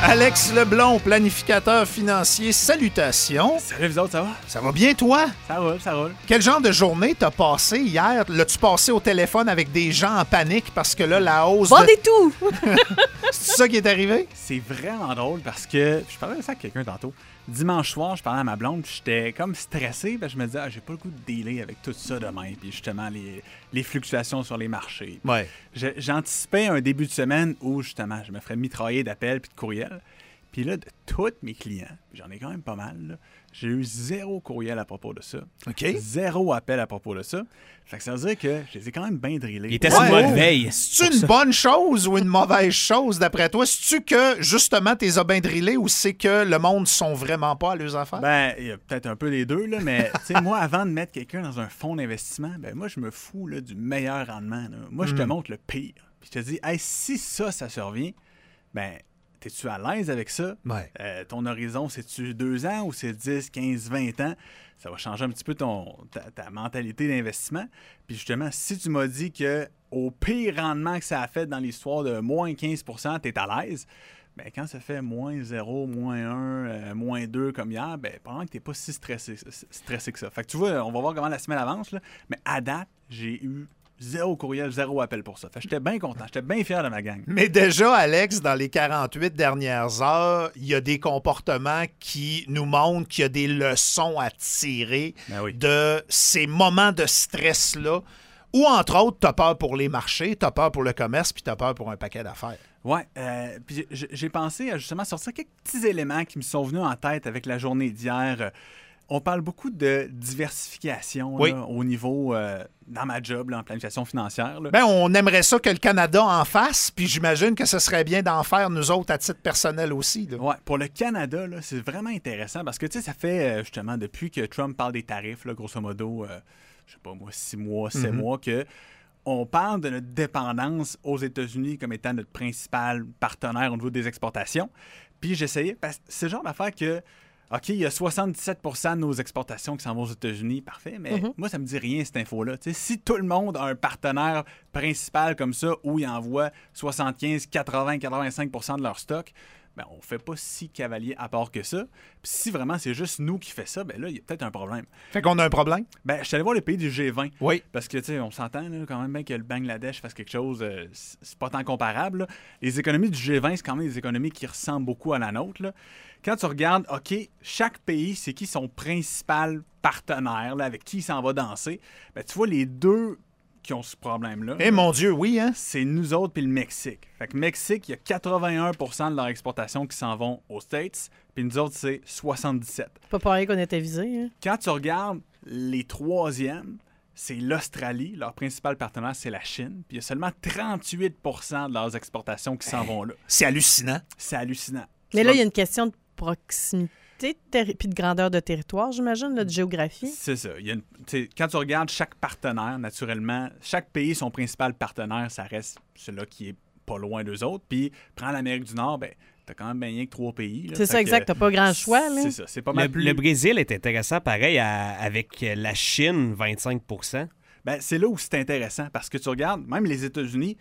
Alex Leblond, planificateur financier, salutations. Salut vous autres, ça va? Ça va bien, toi? Ça roule, ça roule. Quel genre de journée t'as passé hier? L'as-tu passé au téléphone avec des gens en panique parce que là, la hausse Vendez tout! C'est ça qui est arrivé? C'est vraiment drôle parce que, je parlais de ça avec quelqu'un tantôt, dimanche soir, je parlais à ma blonde, puis j'étais comme stressé, parce que je me disais, j'ai pas le goût de dealer avec tout ça demain, puis justement les fluctuations sur les marchés. Ouais. J'anticipais un début de semaine où justement, je me ferais mitrailler d'appels puis de courriels. Puis là, de tous mes clients, j'en ai quand même pas mal, là, j'ai eu 0 courriel à propos de ça. OK. 0 appel à propos de ça. Fait que ça veut dire que je les ai quand même bien drillés. Il était sur mode veille. C'est-tu une bonne chose ou une mauvaise chose, d'après toi? C'est-tu que, justement, t'es as bien drillés ou c'est que le monde sont vraiment pas à leurs affaires? Ben, il y a peut-être un peu les deux, là, mais tu sais, moi, avant de mettre quelqu'un dans un fonds d'investissement, ben moi, je me fous là, du meilleur rendement. Là. Moi, je te montre le pire. Puis je te dis, hey, si ça survient, ben, t'es-tu à l'aise avec ça? Ouais. Ton horizon, c'est-tu 2 ans ou c'est 10, 15, 20 ans? Ça va changer un petit peu ta mentalité d'investissement. Puis justement, si tu m'as dit que au pire rendement que ça a fait dans l'histoire de moins 15 %, t'es à l'aise, ben quand ça fait moins 0, moins 1, moins 2 comme hier, ben pendant que t'es pas si stressé que ça. Fait que tu vois, on va voir comment la semaine avance, là, mais à date, j'ai eu 0 courriel, 0 appel pour ça. Fait que j'étais bien content, j'étais bien fier de ma gang. Mais déjà, Alex, dans les 48 dernières heures, il y a des comportements qui nous montrent qu'il y a des leçons à tirer Ben oui. de ces moments de stress-là, où, entre autres, tu as peur pour les marchés, tu as peur pour le commerce, puis tu as peur pour un paquet d'affaires. Ouais, puis j'ai pensé à justement sortir quelques petits éléments qui me sont venus en tête avec la journée d'hier. On parle beaucoup de diversification Oui. là, au niveau, dans ma job, là, en planification financière. Là. Ben, on aimerait ça que le Canada en fasse, puis j'imagine que ce serait bien d'en faire, nous autres, à titre personnel aussi. Là. Ouais, pour le Canada, là, c'est vraiment intéressant parce que tu sais, ça fait justement depuis que Trump parle des tarifs, là, grosso modo, je sais pas moi, 6 mois, 7 mois, que on parle de notre dépendance aux États-Unis comme étant notre principal partenaire au niveau des exportations. Puis j'essayais, parce que c'est le genre d'affaire que OK, il y a 77 % de nos exportations qui s'en vont aux États-Unis. Parfait, mais moi, ça me dit rien, cette info-là. Tu sais, si tout le monde a un partenaire principal comme ça où il envoie 75, 80, 85 % de leur stock, ben, on fait pas si cavalier à part que ça. Puis si vraiment c'est juste nous qui fait ça, ben là, il y a peut-être un problème. Fait qu'on a un problème? Ben, je suis allé voir les pays du G20. Oui. Parce que, tu sais, on s'entend là, quand même bien que le Bangladesh fasse quelque chose, c'est pas tant comparable. Là. Les économies du G20, c'est quand même des économies qui ressemblent beaucoup à la nôtre. Là. Quand tu regardes, OK, chaque pays, c'est qui son principal partenaire, là, avec qui il s'en va danser, ben, tu vois, les deux qui ont ce problème-là, Eh mon Dieu, oui, hein? c'est nous autres puis le Mexique. Fait que Mexique, il y a 81 % de leur exportation qui s'en vont aux States, puis nous autres, c'est 77. Pas pareil qu'on était visés. Hein? Quand tu regardes les troisièmes, c'est l'Australie. Leur principal partenaire, c'est la Chine. Puis il y a seulement 38 % de leurs exportations qui s'en vont là. C'est hallucinant. C'est hallucinant. Mais là, il y a une question de proximité puis de grandeur de territoire, j'imagine, là, de géographie. C'est ça. Il y a quand tu regardes chaque partenaire, naturellement, chaque pays, son principal partenaire, ça reste celui-là qui est pas loin d'eux autres. Puis, prends l'Amérique du Nord, ben t'as quand même bien rien que 3 pays. Là. C'est ça, exact. T'as pas grand choix. Là. C'est ça. C'est pas mal plus... Le Brésil est intéressant, pareil, avec la Chine, 25 %. Ben, c'est là où c'est intéressant, parce que tu regardes, même les États-Unis,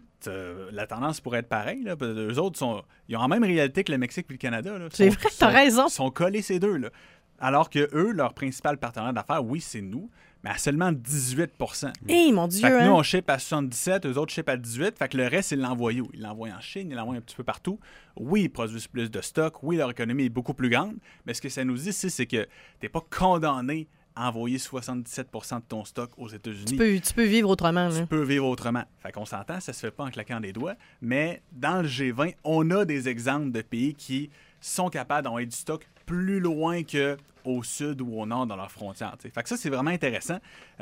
la tendance pourrait être pareille. Là, eux autres, ils ont la même réalité que le Mexique et le Canada. Là. C'est vrai, t'as raison. Ils sont collés ces deux. Là. Alors que eux, leur principal partenaire d'affaires, oui, c'est nous, mais à seulement 18 %. Hé, mon Dieu. Fait que hein? nous, on ship à 77, eux autres ship à 18. Fait que le reste, ils l'envoient où? Ils l'envoient en Chine, ils l'envoient un petit peu partout. Oui, ils produisent plus de stock. Oui, leur économie est beaucoup plus grande. Mais ce que ça nous dit ici, c'est que t'es pas condamné à envoyer 77 % de ton stock aux États-Unis. Tu peux vivre autrement. Là. Tu peux vivre autrement. Fait qu'on s'entend, ça se fait pas en claquant des doigts. Mais dans le G20, on a des exemples de pays qui sont capables d'envoyer du stock plus loin qu'au sud ou au nord dans leurs frontières. T'sais. Fait que ça, c'est vraiment intéressant.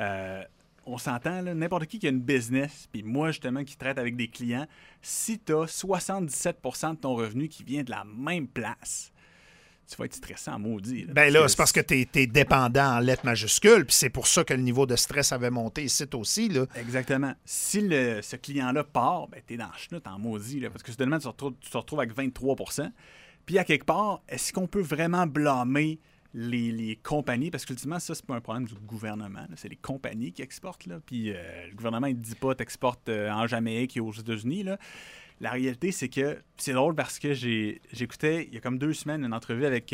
On s'entend, là, n'importe qui a une business, puis moi, justement, qui traite avec des clients, si tu as 77 % de ton revenu qui vient de la même place, tu vas être stressé en maudit. Là, Ben là, c'est parce que tu es dépendant en lettres majuscules, puis c'est pour ça que le niveau de stress avait monté ici aussi. Là. Exactement. Si ce client-là part, ben t'es dans le chenoute en maudit, là, parce que soudainement, tu te retrouves avec 23 %. Puis à quelque part, est-ce qu'on peut vraiment blâmer les compagnies? Parce qu'ultimement, ça, c'est pas un problème du gouvernement. Là. C'est les compagnies qui exportent. Là. Puis le gouvernement, il ne dit pas t'exportes en Jamaïque et aux États-Unis. Là. la réalité, c'est que c'est drôle parce que j'écoutais, il y a comme 2 semaines, une entrevue avec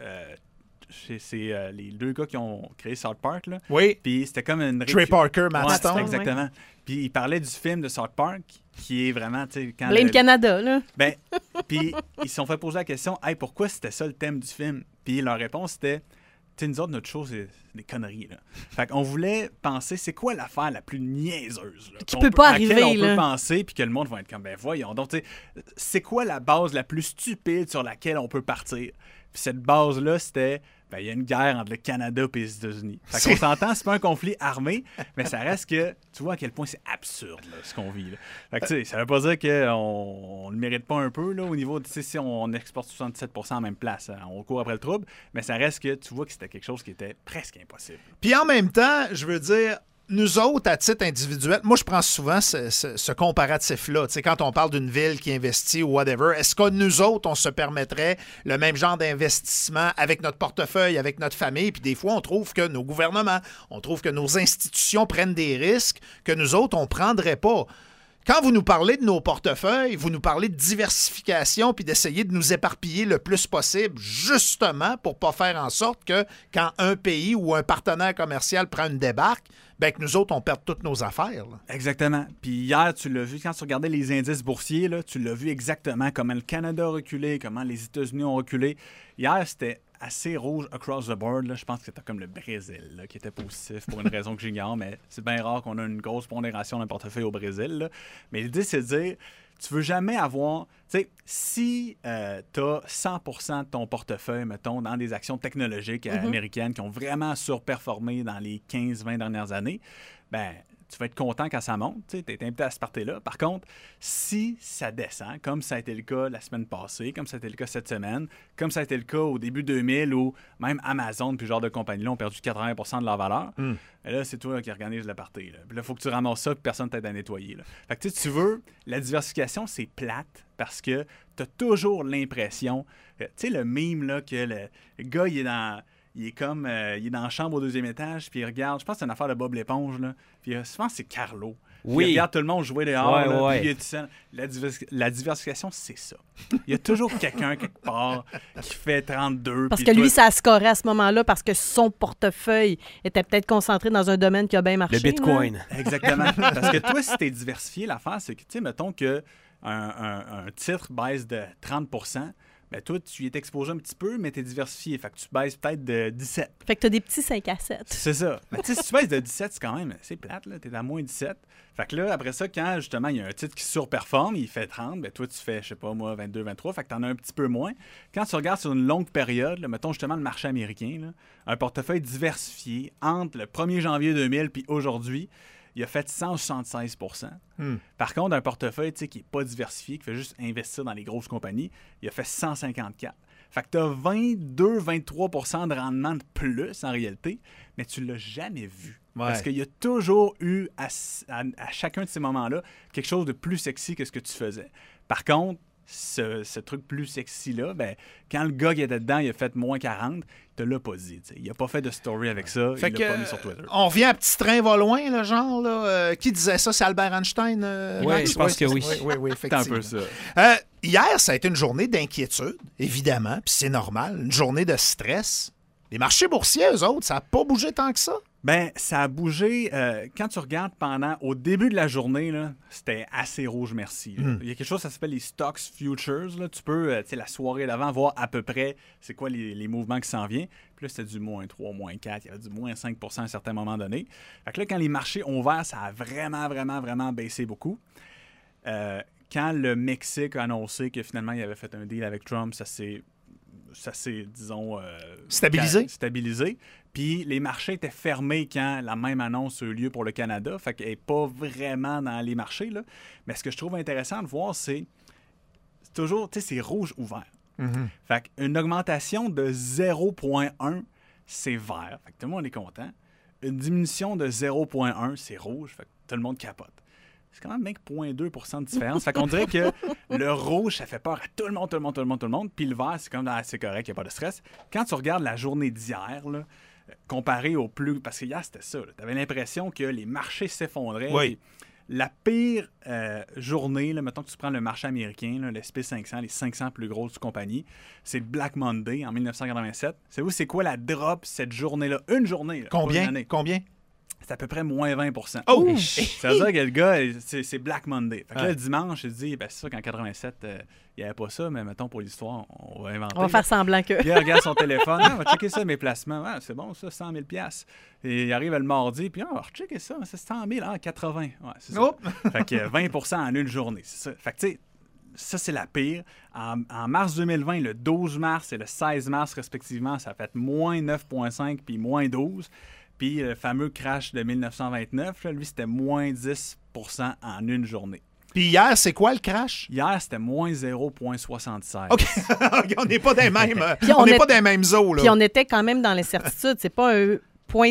les 2 gars qui ont créé South Park. Là. Oui. Puis c'était comme une... Trey Parker, Matt Ouais, Stone. exactement. Puis il parlait du film de South Park, qui est vraiment, tu sais... quand Blame Canada, là. Ben, puis ils se sont fait poser la question, « Hey, pourquoi c'était ça le thème du film? » Puis leur réponse, c'était, « Tu sais, nous autres, notre show, c'est des conneries, là. » Fait qu'on voulait penser, c'est quoi l'affaire la plus niaiseuse, là, Qui peut pas arriver, à laquelle on là. peut penser, puis que le monde va être comme, ben voyons. Donc, tu sais, c'est quoi la base la plus stupide sur laquelle on peut partir? Puis cette base-là, c'était... Ben, il y a une guerre entre le Canada et les États-Unis. Fait qu'on s'entend, c'est pas un conflit armé, mais ça reste que, tu vois à quel point c'est absurde, là, ce qu'on vit. Là. Fait que, tu sais, ça veut pas dire qu'on ne le mérite pas un peu, là, au niveau, tu sais, si on exporte 77% en même place, hein, on court après le trouble, mais ça reste que tu vois que c'était quelque chose qui était presque impossible. Puis en même temps, je veux dire, nous autres, à titre individuel, moi, je prends souvent ce comparatif-là. Tu sais, quand on parle d'une ville qui investit ou whatever, est-ce que nous autres, on se permettrait le même genre d'investissement avec notre portefeuille, avec notre famille? Puis des fois, on trouve que nos gouvernements, on trouve que nos institutions prennent des risques que nous autres, on ne prendrait pas. Quand vous nous parlez de nos portefeuilles, vous nous parlez de diversification puis d'essayer de nous éparpiller le plus possible, justement pour ne pas faire en sorte que quand un pays ou un partenaire commercial prend une débarque, bien que nous autres, on perd toutes nos affaires. Là. Exactement. Puis hier, tu l'as vu, quand tu regardais les indices boursiers, là, tu l'as vu exactement comment le Canada a reculé, comment les États-Unis ont reculé. Hier, c'était assez rouge across the board. Là. Je pense que c'était comme le Brésil là, qui était positif pour une raison que j'ignore, mais c'est bien rare qu'on ait une grosse pondération d'un portefeuille au Brésil. Là. Mais l'idée, c'est de dire, tu veux jamais avoir... Tu sais, si tu as 100% de ton portefeuille, mettons, dans des actions technologiques américaines qui ont vraiment surperformé dans les 15-20 dernières années, ben tu vas être content quand ça monte. Tu es invité à ce party-là. Par contre, si ça descend, comme ça a été le cas la semaine passée, comme ça a été le cas cette semaine, comme ça a été le cas au début 2000 où même Amazon puis ce genre de compagnie-là ont perdu 80% de leur valeur, et là, c'est toi qui organise le party. Là. Puis là, il faut que tu ramasses ça et personne t'aide à nettoyer. Là. Fait que tu veux, la diversification, c'est plate parce que tu as toujours l'impression... Tu sais, le meme, là, que le gars, il est dans la chambre au 2e étage, puis il regarde, je pense que c'est une affaire de Bob l'éponge, là, puis je pense que c'est Carlo. Oui. Il regarde tout le monde jouer dehors, Ouais, là, ouais. puis il est tout seul. La diversification, c'est ça. Il y a toujours quelqu'un quelque part qui fait 32. Parce puis que lui, toi- ça a scoré à ce moment-là parce que son portefeuille était peut-être concentré dans un domaine qui a bien marché. Le Bitcoin. Exactement. Parce que toi, si t'es diversifié, l'affaire, c'est que, tu sais, mettons que un titre baisse de 30%, ben toi, tu y es exposé un petit peu, mais tu es diversifié. Fait que tu baisses peut-être de 17. Fait que t'as des petits 5 à 7. C'est ça. Mais tu sais, si tu baisses de 17, c'est quand même assez plate, là. T'es à moins 17. Fait que là, après ça, quand justement il y a un titre qui surperforme, il fait 30, ben toi, tu fais, je sais pas moi, 22, 23. Fait que t'en as un petit peu moins. Quand tu regardes sur une longue période, là, mettons justement le marché américain, là, un portefeuille diversifié entre le 1er janvier 2000 puis aujourd'hui, il a fait 176%. Par contre, un portefeuille qui n'est pas diversifié, qui fait juste investir dans les grosses compagnies, il a fait 154. Fait que tu as 22-23% de rendement de plus en réalité, mais tu ne l'as jamais vu. Ouais. Parce qu'il y a toujours eu, à chacun de ces moments-là, quelque chose de plus sexy que ce que tu faisais. Par contre, ce truc plus sexy-là, ben, quand le gars qui était dedans, il a fait moins 40, il te l'a pas dit. T'sais. Il n'a pas fait de story avec ça, Fait il l'a que, pas mis sur Twitter. on revient à petit train va loin, là, genre. Là, qui disait ça? C'est Albert Einstein? Max? je pense que oui. Oui, C'est un effectivement. peu ça. Hier, ça a été une journée d'inquiétude, évidemment, puis c'est normal. Une journée de stress. Les marchés boursiers, eux autres, ça n'a pas bougé tant que ça. Ben, ça a bougé. Quand tu regardes au début de la journée, là, c'était assez rouge, merci. Là. Il y a quelque chose, ça s'appelle les Stocks Futures. Là. Tu peux, la soirée d'avant, voir à peu près c'est quoi les mouvements qui s'en viennent. Puis là, c'était du moins 3, moins 4, il y avait du moins 5% à un certain moment donné. Fait que là, quand les marchés ont ouvert, ça a vraiment, vraiment, vraiment baissé beaucoup. Quand le Mexique a annoncé que finalement, il avait fait un deal avec Trump, ça s'est disons... stabilisé. Puis les marchés étaient fermés quand la même annonce a eu lieu pour le Canada. Fait qu'elle n'est pas vraiment dans les marchés. Là. Mais ce que je trouve intéressant de voir, c'est toujours, tu sais, c'est rouge ouvert. Fait qu'une augmentation de 0,1, c'est vert. Fait que tout le monde est content. Une diminution de 0,1, c'est rouge. Fait que tout le monde capote. C'est quand même même 0,2% de différence. Fait qu'on dirait que le rouge, ça fait peur à tout le monde. Puis le vert, c'est comme c'est correct, il n'y a pas de stress. Quand tu regardes la journée d'hier, là, comparé au plus... Parce que hier, c'était ça. Tu avais l'impression que les marchés s'effondraient. Oui. La pire journée, là, mettons que tu prends le marché américain, là, le SP500, les 500 plus grosses compagnies, c'est le Black Monday en 1987. Savez-vous, c'est quoi la drop cette journée-là? Une journée. Là, Combien? pas une année. Combien? C'est à peu près moins 20%. Oh! Ça veut dire que le gars, c'est Black Monday. Fait que là, le dimanche, il se dit, c'est sûr qu'en 87, il n'y avait pas ça, mais mettons pour l'histoire, on va inventer. On va faire semblant que. Puis il regarde son téléphone, on va checker ça, mes placements. Ah, c'est bon, ça, 100 000 $. Et il arrive le mardi, puis on va rechecker ça, c'est 100 000, 80. Ouais, c'est ça. Oh! Fait que 20% en une journée, c'est ça. Fait que tu sais, ça, c'est la pire. En mars 2020, le 12 mars et le 16 mars, respectivement, ça a fait moins 9,5 puis moins 12. Puis le fameux crash de 1929, là, lui, c'était moins 10% en une journée. Puis hier, c'est quoi le crash? Hier, c'était moins 0,76. OK. On n'est pas des mêmes. Puis on n'est pas des mêmes eaux, là. Puis on était quand même dans l'incertitude. C'est pas un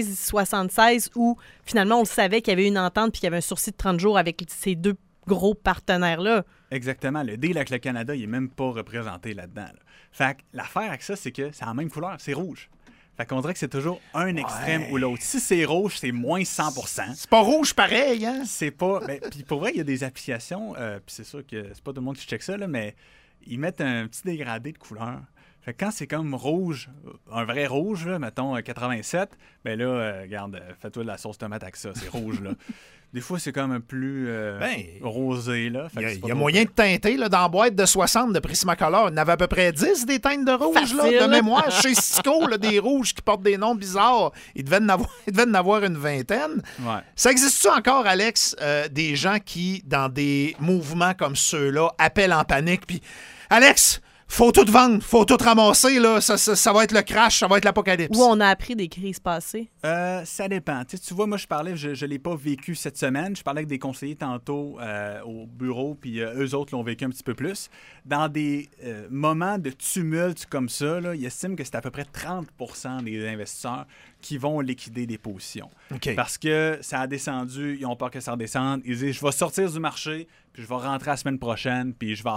0,76 où finalement on le savait qu'il y avait une entente puis qu'il y avait un sursis de 30 jours avec ces deux gros partenaires-là. Exactement. Le deal avec le Canada, il n'est même pas représenté là-dedans. Là. Fait que l'affaire avec ça, c'est que c'est la même couleur, c'est rouge. Fait qu'on dirait que c'est toujours un extrême ou l'autre. Si c'est rouge, c'est moins 100%. C'est pas rouge pareil, hein? C'est pas... Puis pour vrai, il y a des applications, puis c'est sûr que c'est pas tout le monde qui check ça, là, mais ils mettent un petit dégradé de couleur. Fait que quand c'est comme rouge, un vrai rouge, là, mettons 87, ben là, regarde, fais-toi de la sauce tomate avec ça, c'est rouge, là. Des fois, c'est comme un plus rosé, là. Il y a moyen de teinter, là, dans la boîte de 60 de Prismacolor. Il y en avait à peu près 10 des teintes de rouge, là, de mémoire. Chez Cisco, là, des rouges qui portent des noms bizarres. Il devait en avoir une vingtaine. Ouais. Ça existe-tu encore, Alex, des gens qui, dans des mouvements comme ceux-là, appellent en panique, puis « Alex, faut tout vendre, faut tout ramasser, là. Ça va être le crash, ça va être l'apocalypse. » Où on a appris des crises passées? Ça dépend. Tu vois, moi, je parlais, je ne l'ai pas vécu cette semaine. Je parlais avec des conseillers tantôt au bureau, puis eux autres l'ont vécu un petit peu plus. Dans des moments de tumulte comme ça, là, ils estiment que c'est à peu près 30% des investisseurs qui vont liquider des positions. OK. Parce que ça a descendu, ils ont peur que ça redescende. Ils disent, je vais sortir du marché, puis je vais rentrer la semaine prochaine, puis je vais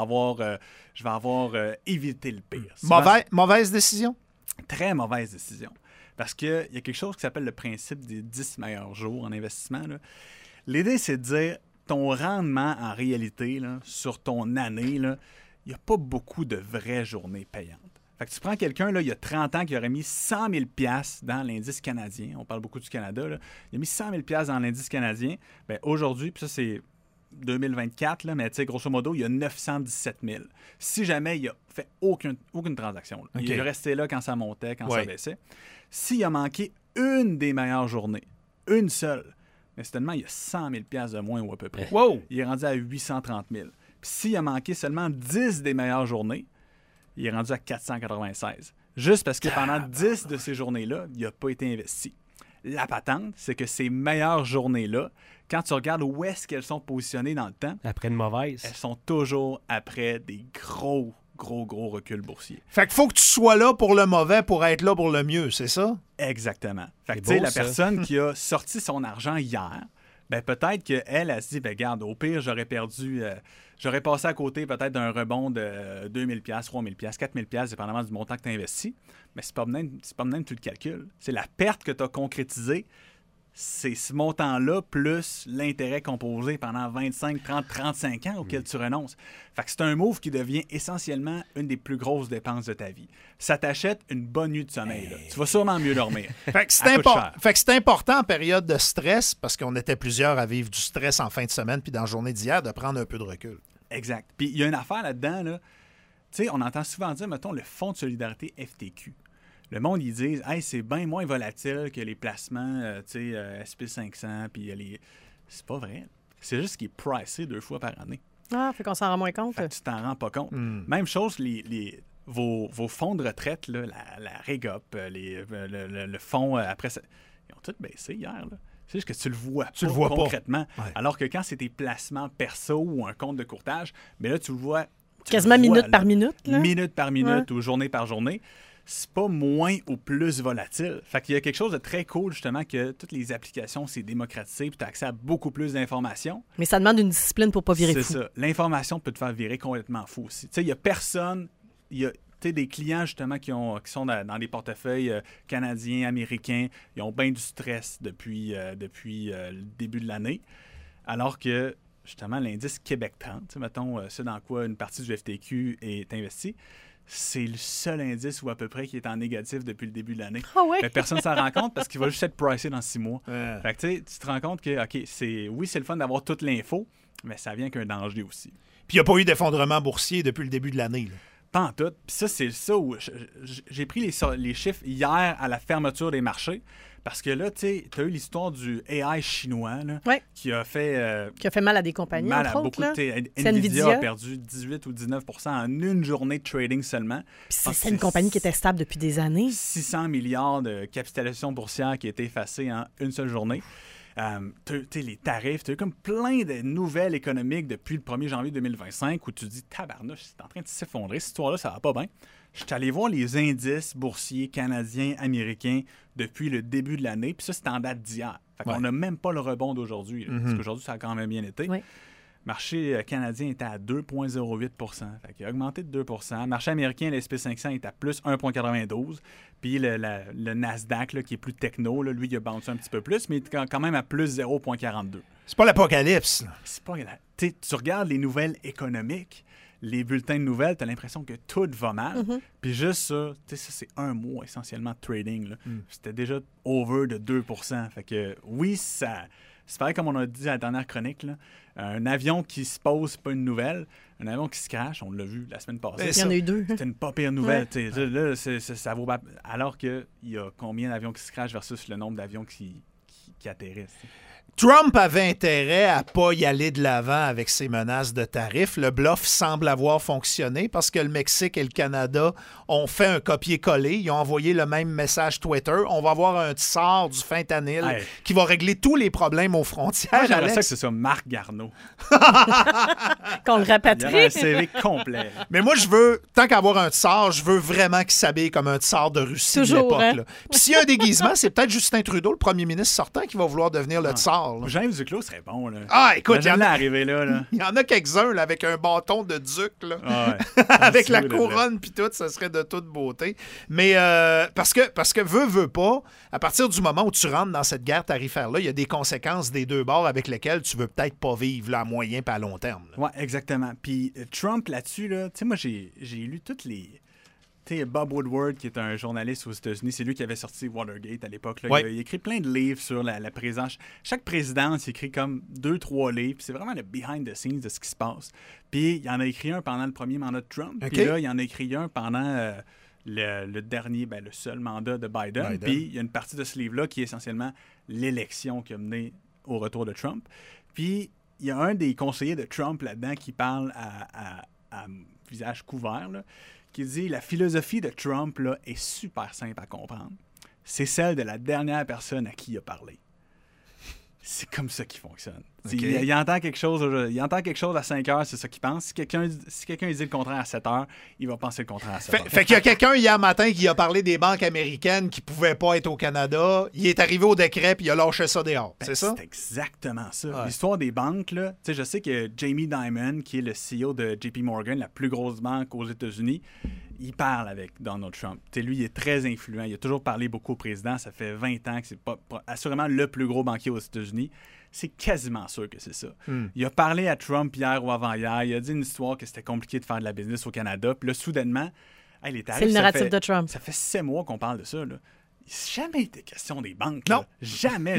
avoir évité le pire. Mauvaise décision? Très mauvaise décision. Parce qu'il y a quelque chose qui s'appelle le principe des 10 meilleurs jours en investissement. Là. L'idée, c'est de dire ton rendement en réalité là, sur ton année, il n'y a pas beaucoup de vraies journées payantes. Fait que tu prends quelqu'un, là, il y a 30 ans, qui aurait mis 100 000 $ dans l'indice canadien. On parle beaucoup du Canada. Là. Il a mis 100 000 $ dans l'indice canadien. Bien, aujourd'hui, puis ça, c'est 2024, là, mais tu sais, grosso modo, il y a 917 000. Si jamais il a fait aucune transaction, là. Okay. Il est resté là quand ça montait, quand ça baissait. S'il a manqué une des meilleures journées, une seule, mais certainement, il y a 100 000 $ de moins ou à peu près. Wow! Il est rendu à 830 000. Puis s'il a manqué seulement 10 des meilleures journées, il est rendu à 496. Juste parce que pendant 10 de ces journées-là, il n'a pas été investi. La patente, c'est que ces meilleures journées-là, quand tu regardes où est-ce qu'elles sont positionnées dans le temps, Après une mauvaise. elles sont toujours après des gros reculs boursiers. Fait qu'il faut que tu sois là pour le mauvais pour être là pour le mieux, c'est ça? Exactement. Fait que C'est tu sais, beau, la ça. personne qui a sorti son argent hier, ben peut-être qu'elle a se dit, ben regarde, au pire, j'aurais passé à côté peut-être d'un rebond de 2 000 $, 3 000 $, 4 000 $, dépendamment du montant que tu as investi. Mais c'est pas de même tout le calcul. C'est la perte que tu as concrétisée, c'est ce montant-là plus l'intérêt composé pendant 25, 30, 35 ans auquel tu renonces. Fait que c'est un move qui devient essentiellement une des plus grosses dépenses de ta vie. Ça t'achète une bonne nuit de sommeil. Là. Tu vas sûrement mieux dormir. Fait que c'est important en période de stress, parce qu'on était plusieurs à vivre du stress en fin de semaine puis dans la journée d'hier, de prendre un peu de recul. Exact. Puis il y a une affaire là-dedans, là. Tu sais, on entend souvent dire, mettons, le Fonds de solidarité FTQ. Le monde, ils disent, hey, c'est bien moins volatile que les placements, tu sais, SP500, puis les. C'est pas vrai. C'est juste qu'il est pricé 2 fois par année. Ah, fait qu'on s'en rend moins compte. Fait que tu t'en rends pas compte. Même chose, vos fonds de retraite, là, la Régop, le fonds après ça, ils ont tous baissé hier, là. C'est juste que tu le vois pas concrètement. Ouais. Alors que quand c'est tes placements perso ou un compte de courtage, mais là, tu le vois. Quasiment minute par minute. Là. Minute par minute ou journée par journée. C'est pas moins ou plus volatile. Fait qu'il y a quelque chose de très cool, justement, que toutes les applications, c'est démocratisé, puis tu as accès à beaucoup plus d'informations. Mais ça demande une discipline pour pas virer fou. C'est ça. L'information peut te faire virer complètement fou aussi. Tu sais, il y a personne... Il y a des clients, justement, qui sont dans des portefeuilles canadiens, américains. Ils ont bien du stress depuis le début de l'année. alors que, justement, l'indice Québec 30, mettons, c'est dans quoi une partie du FTQ est investie, c'est le seul indice ou à peu près qui est en négatif depuis le début de l'année. Ah ouais? Mais personne ne s'en rend compte parce qu'il va juste être pricé dans 6 mois. Ouais. Fait que tu te rends compte que, OK, c'est le fun d'avoir toute l'info, mais ça vient qu'un danger aussi. Puis il n'y a pas eu d'effondrement boursier depuis le début de l'année. Là. Pas en tout. Puis ça, c'est ça où j'ai pris les chiffres hier à la fermeture des marchés. Parce que là, tu sais, tu as eu l'histoire du AI chinois là, Ouais. qui a fait Qui a fait mal à des compagnies, mal entre à autres. beaucoup Là. de C'est Nvidia a perdu 18 ou 19 en une journée de trading seulement. Puis c'est une compagnie qui était stable depuis des années. 600 milliards de capitalisation boursière qui a été effacée en une seule journée. Les tarifs, tu as eu comme plein de nouvelles économiques depuis le 1er janvier 2025 où tu te dis, tabarnouche, c'est en train de s'effondrer, cette histoire-là, ça va pas bien. Je suis allé voir les indices boursiers canadiens, américains depuis le début de l'année, puis ça, c'est en date d'hier. Fait qu'on n'a même pas le rebond d'aujourd'hui, parce qu'aujourd'hui, ça a quand même bien été. Ouais. Le marché canadien était à 2,08 fait qu'il a augmenté de 2 Le marché américain, le SP500, est à plus 1,92 puis le Nasdaq, là, qui est plus techno, là, lui, il a bounce un petit peu plus, mais il est quand même à plus 0,42. C'est pas l'apocalypse. Là. C'est pas... Tu regardes les nouvelles économiques, les bulletins de nouvelles, tu as l'impression que tout va mal. Puis juste ça, c'est un mois essentiellement de trading. Là. C'était déjà over de 2 Fait que oui, ça... C'est pareil comme on a dit à la dernière chronique, là, un avion qui se pose, c'est pas une nouvelle. Un avion qui se crache, on l'a vu la semaine passée. Il y en a eu 2. C'était une pas pire nouvelle. Ouais. Là, ça vaut... Alors qu'il y a combien d'avions qui se crachent versus le nombre d'avions qui atterrissent. Trump avait intérêt à ne pas y aller de l'avant avec ses menaces de tarifs. Le bluff semble avoir fonctionné parce que le Mexique et le Canada ont fait un copier-coller. Ils ont envoyé le même message Twitter. On va avoir un tsar du fentanyl qui va régler tous les problèmes aux frontières. Moi, j'aimerais ça que ce soit Marc Garneau. Qu'on le rapatrie. Il y a un CV complet. Mais moi, je veux, tant qu'avoir un tsar, je veux vraiment qu'il s'habille comme un tsar de Russie de l'époque. Hein? Puis s'il y a un déguisement, c'est peut-être Justin Trudeau, le premier ministre sortant, qui va vouloir devenir le tsar. Là. James Duclos serait bon. Là. Ah, écoute, il y en a arrivé là. Il y en a quelques-uns là, avec un bâton de duc, là. Ah ouais. avec la couronne puis tout, ça serait de toute beauté. Mais parce que veut pas, à partir du moment où tu rentres dans cette guerre tarifaire-là, il y a des conséquences des deux bords avec lesquelles tu veux peut-être pas vivre là, à moyen pas à long terme. Oui, exactement. Puis Trump là-dessus, là, tu sais, moi j'ai lu toutes les... Bob Woodward, qui est un journaliste aux États-Unis, c'est lui qui avait sorti Watergate à l'époque. Là. Il a écrit plein de livres sur la présidence. Chaque présidence, il écrit comme 2-3 livres. C'est vraiment le behind the scenes de ce qui se passe. Puis il en a écrit un pendant le premier mandat de Trump. Puis là, il en a écrit un pendant le dernier, le seul mandat de Biden. Puis il y a une partie de ce livre-là qui est essentiellement l'élection qui a mené au retour de Trump. Puis il y a un des conseillers de Trump là-dedans qui parle à visage couvert, là, qui dit « La philosophie de Trump là, est super simple à comprendre. C'est celle de la dernière personne à qui il a parlé. » C'est comme ça qu'il fonctionne. Okay. Il entend quelque chose à 5 heures, c'est ça qu'il pense. Si quelqu'un dit le contraire à 7 heures, il va penser le contraire à 7 heures. Fait qu'il y a quelqu'un hier matin qui a parlé des banques américaines qui ne pouvaient pas être au Canada. Il est arrivé au décret puis il a lâché ça dehors. C'est ça? C'est exactement ça. Ouais. L'histoire des banques, là, je sais que Jamie Dimon, qui est le CEO de JP Morgan, la plus grosse banque aux États-Unis, il parle avec Donald Trump. Lui, il est très influent. Il a toujours parlé beaucoup au président. Ça fait 20 ans que c'est pas assurément le plus gros banquier aux États-Unis. C'est quasiment sûr que c'est ça. Il a parlé à Trump hier ou avant-hier. Il a dit une histoire que c'était compliqué de faire de la business au Canada. Puis là, soudainement, les tarifs, c'est le narratif de Trump. Ça fait 7 mois qu'on parle de ça. Là. Il n'a jamais été question des banques. Non. Là. Jamais.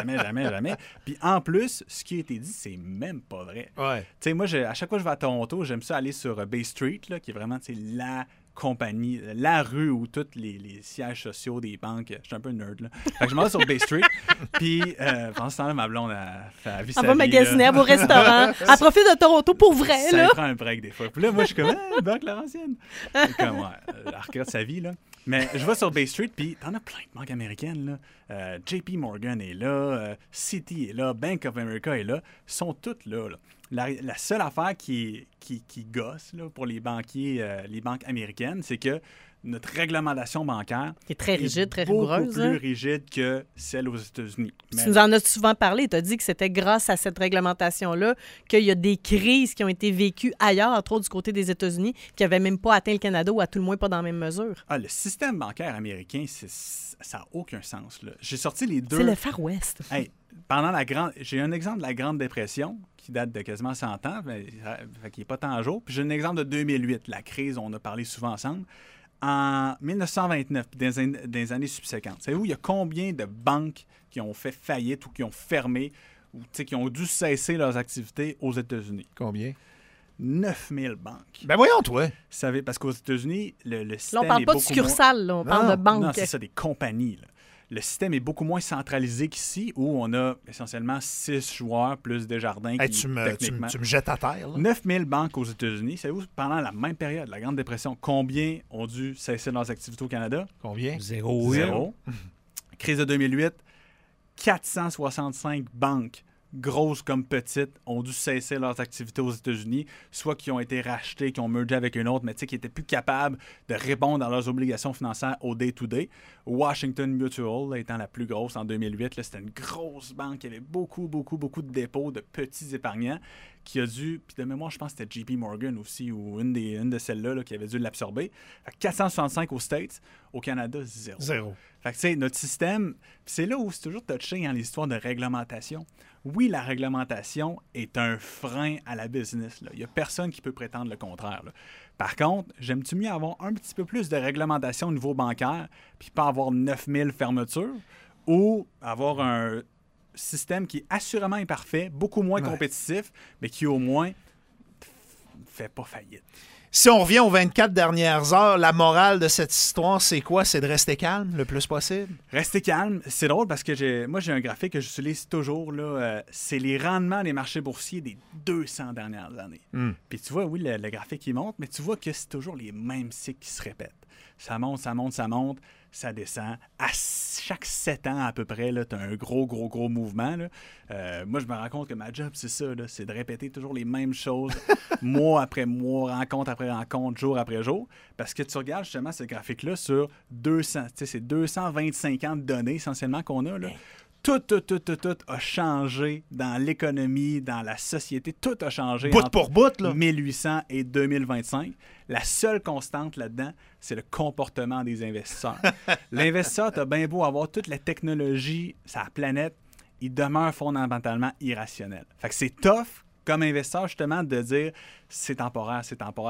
Puis en plus, ce qui a été dit, c'est même pas vrai. Ouais. Tu sais, moi, à chaque fois que je vais à Toronto, j'aime ça aller sur Bay Street, là, qui est vraiment la compagnie, la rue où tous les sièges sociaux des banques... Je suis un peu nerd, là. Fait que je m'en vais sur Bay Street, puis pendant ce temps-là, ma blonde a fait la vie sa vie. Elle va magasiner à vos restaurants. Elle profite de Toronto pour vrai, là. Ça prend un break des fois. Puis là, moi, je suis comme, Banque Laurentienne. Comme, elle regarde sa vie, là. Mais je vais sur Bay Street, puis t'en as plein de banques américaines, là. JP Morgan est là, Citi est là, Bank of America est là. Ils sont toutes là. La seule affaire qui gosse là, pour les banquiers, les banques américaines, c'est que notre réglementation bancaire est très rigide, très beaucoup rigoureuse. Beaucoup plus rigide que celle aux États-Unis. Mais... Tu nous en as souvent parlé. Tu as dit que c'était grâce à cette réglementation-là qu'il y a des crises qui ont été vécues ailleurs, entre autres du côté des États-Unis, qui n'avaient même pas atteint le Canada ou à tout le moins pas dans la même mesure. Le système bancaire américain, ça n'a aucun sens. Là. J'ai sorti les deux... C'est le Far West. Hey, J'ai un exemple de la Grande Dépression qui date de quasiment 100 ans, mais qui n'est pas tant à jour. Puis j'ai un exemple de 2008, la crise, on a parlé souvent ensemble. En 1929, dans les années subséquentes, savez-vous, il y a combien de banques qui ont fait faillite ou qui ont fermé ou qui ont dû cesser leurs activités aux États-Unis? Combien? 9000 banques. Ben voyons, toi. Parce qu'aux États-Unis, le système Là, on parle est pas de beaucoup succursales, là, on parle de banques. Non, c'est ça, des compagnies. Là. Le système est beaucoup moins centralisé qu'ici, où on a essentiellement 6 joueurs plus Desjardins Hey, qui, tu me jettes à terre. Là. 9000 banques aux États-Unis. Savez-vous, pendant la même période, la Grande Dépression, combien ont dû cesser leurs activités au Canada? Combien? Zéro. Crise de 2008, 465 banques, grosses comme petites, ont dû cesser leurs activités aux États-Unis, soit qui ont été rachetées, qui ont mergé avec une autre, mais qui n'étaient plus capables de répondre à leurs obligations financières au day-to-day. Washington Mutual, là, étant la plus grosse en 2008, là, c'était une grosse banque qui avait beaucoup de dépôts de petits épargnants qui a dû, puis de mémoire, je pense que c'était JP Morgan aussi, ou une de celles-là là, qui avait dû l'absorber. Fait que 465 aux States, au Canada, zéro. Fait que, tu sais, notre système, c'est là où c'est toujours touché dans l'histoire de réglementation. Oui, la réglementation est un frein à la business. Il n'y a personne qui peut prétendre le contraire. Là. Par contre, j'aime-tu mieux avoir un petit peu plus de réglementation au niveau bancaire, puis pas avoir 9000 fermetures, ou avoir un système qui est assurément imparfait, beaucoup moins compétitif, mais qui au moins fait pas faillite. Si on revient aux 24 dernières heures, la morale de cette histoire, c'est quoi? C'est de rester calme le plus possible? Rester calme, c'est drôle parce que moi j'ai un graphique que j'utilise toujours, là, c'est les rendements des marchés boursiers des 200 dernières années. Puis tu vois, oui, le graphique il monte, mais tu vois que c'est toujours les mêmes cycles qui se répètent. Ça monte, ça descend. À chaque 7 ans à peu près, tu as un gros mouvement. Là. Moi, je me rends compte que ma job, c'est ça, là, c'est de répéter toujours les mêmes choses, mois après mois, rencontre après rencontre, jour après jour. Parce que tu regardes justement ce graphique-là sur 200, c'est 225 ans de données essentiellement qu'on a. Là. Tout a changé dans l'économie, dans la société. Tout a changé pour bout, là. 1800 et 2025. La seule constante là-dedans, c'est le comportement des investisseurs. L'investisseur, t'as bien beau avoir toute la technologie sur la planète, il demeure fondamentalement irrationnel. Fait que c'est tough, comme investisseur, justement, de dire c'est temporaire.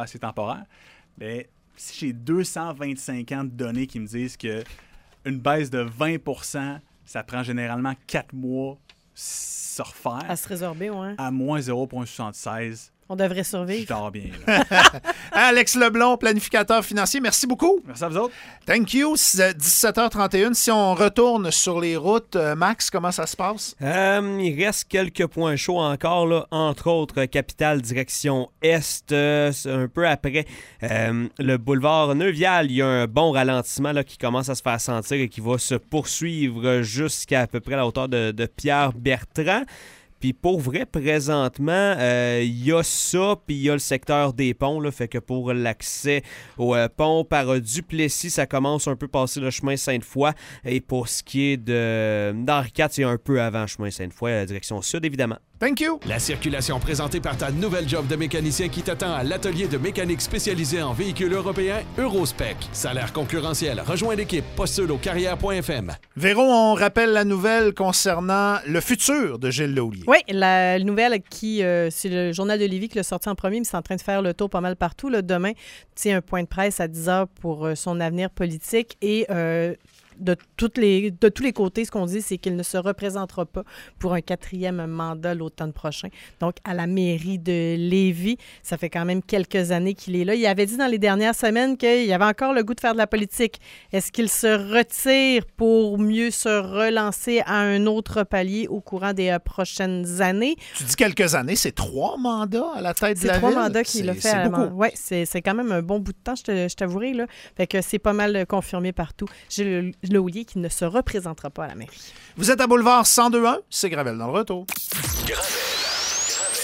Mais si j'ai 225 ans de données qui me disent qu'une baisse de 20%, ça prend généralement 4 mois se refaire. À se résorber, oui. À moins 0,76. On devrait survivre. Je dors bien. Alex Leblond, planificateur financier, merci beaucoup. Merci à vous autres. Thank you. 17h31. Si on retourne sur les routes, Max, comment ça se passe? Il reste quelques points chauds encore, là, entre autres, capitale direction Est, un peu après le boulevard Neuvial. Il y a un bon ralentissement là, qui commence à se faire sentir et qui va se poursuivre jusqu'à peu près la hauteur de Pierre-Bertrand. Puis pour vrai, présentement, il y a ça, puis il y a le secteur des ponts, là, fait que pour l'accès au pont par Duplessis, ça commence un peu passer le chemin Sainte-Foy. Et pour ce qui est d'Henri IV, c'est un peu avant le chemin Sainte-Foy, direction sud, évidemment. Thank you. La circulation présentée par ta nouvelle job de mécanicien qui t'attend à l'atelier de mécanique spécialisé en véhicules européens Eurospec. Salaire concurrentiel. Rejoins l'équipe. Postule au carrière.fm. Véro, on rappelle la nouvelle concernant le futur de Gilles Laulier. Oui, la nouvelle c'est le Journal de Lévis qui l'a sorti en premier, mais c'est en train de faire le tour pas mal partout. Là. Demain, un point de presse à 10h pour son avenir politique et de tous les côtés, ce qu'on dit, c'est qu'il ne se représentera pas pour un 4e mandat l'automne prochain. Donc, à la mairie de Lévis, ça fait quand même quelques années qu'il est là. Il avait dit dans les dernières semaines qu'il avait encore le goût de faire de la politique. Est-ce qu'il se retire pour mieux se relancer à un autre palier au courant des prochaines années? Tu dis quelques années, c'est 3 mandats à la tête de la ville? C'est 3 mandats qu'il a fait. C'est beaucoup. Oui, c'est quand même un bon bout de temps, je t'avouerai. Là. Fait que c'est pas mal confirmé partout. Gilles Laulier qui ne se représentera pas à la mairie. Vous êtes à Boulevard 102.1, c'est Gravel dans le retour. Gravel.